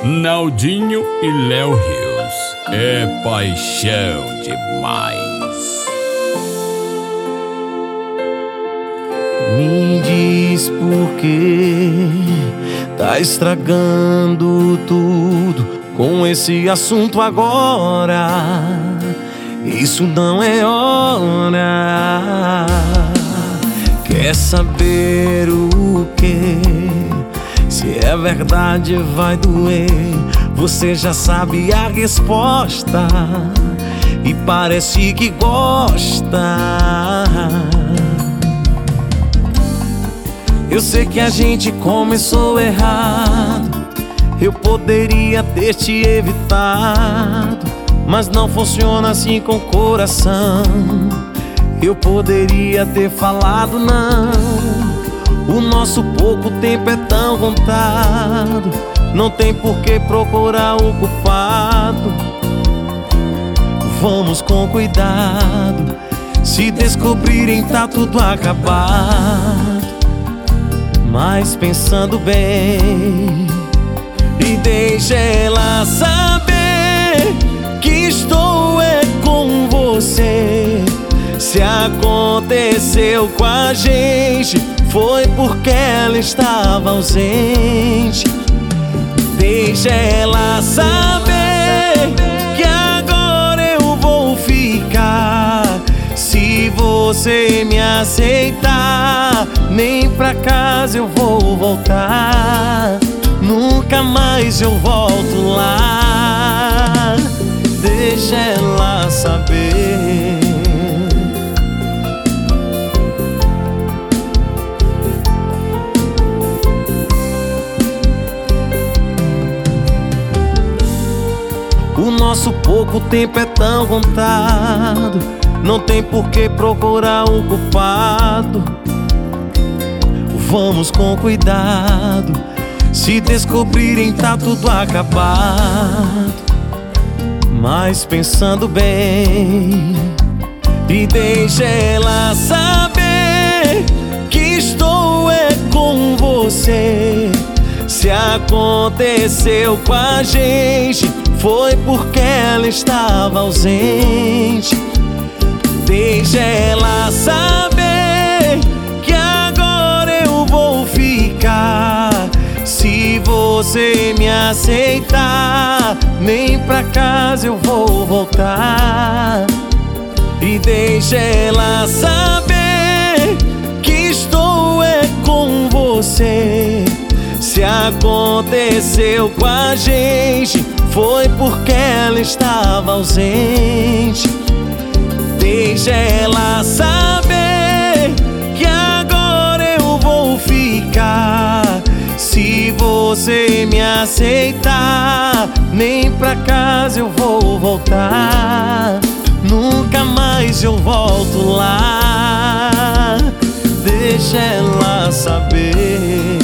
Naldinho e Léo Rios, é paixão demais. Me diz por que tá estragando tudo com esse assunto agora. Isso não é hora. Quer saber o que? Se é verdade vai doer. Você já sabe a resposta e parece que gosta. Eu sei que a gente começou errado. Eu poderia ter te evitado, mas não funciona assim com o coração. Eu poderia ter falado não. O nosso pouco tempo é tão contado. Não tem por que procurar o culpado. Vamos com cuidado. Se descobrirem tá tudo acabado. Mas pensando bem, e deixa ela saber que estou com você. Se aconteceu com a gente, foi porque ela estava ausente. Deixa ela saber que agora eu vou ficar. Se você me aceitar, nem pra casa eu vou voltar. Nunca mais eu volto lá. Deixa ela saber. O nosso pouco tempo é tão contado. Não tem por que procurar o culpado. Vamos com cuidado. Se descobrirem tá tudo acabado. Mas pensando bem, e deixa ela saber que estou com você. Se aconteceu com a gente, foi porque ela estava ausente. Deixa ela saber que agora eu vou ficar. Se você me aceitar, nem pra casa eu vou voltar. E deixa ela saber que estou com você. Se aconteceu com a gente, foi porque ela estava ausente. Deixa ela saber que agora eu vou ficar. Se você me aceitar, nem pra casa eu vou voltar. Nunca mais eu volto lá. Deixa ela saber.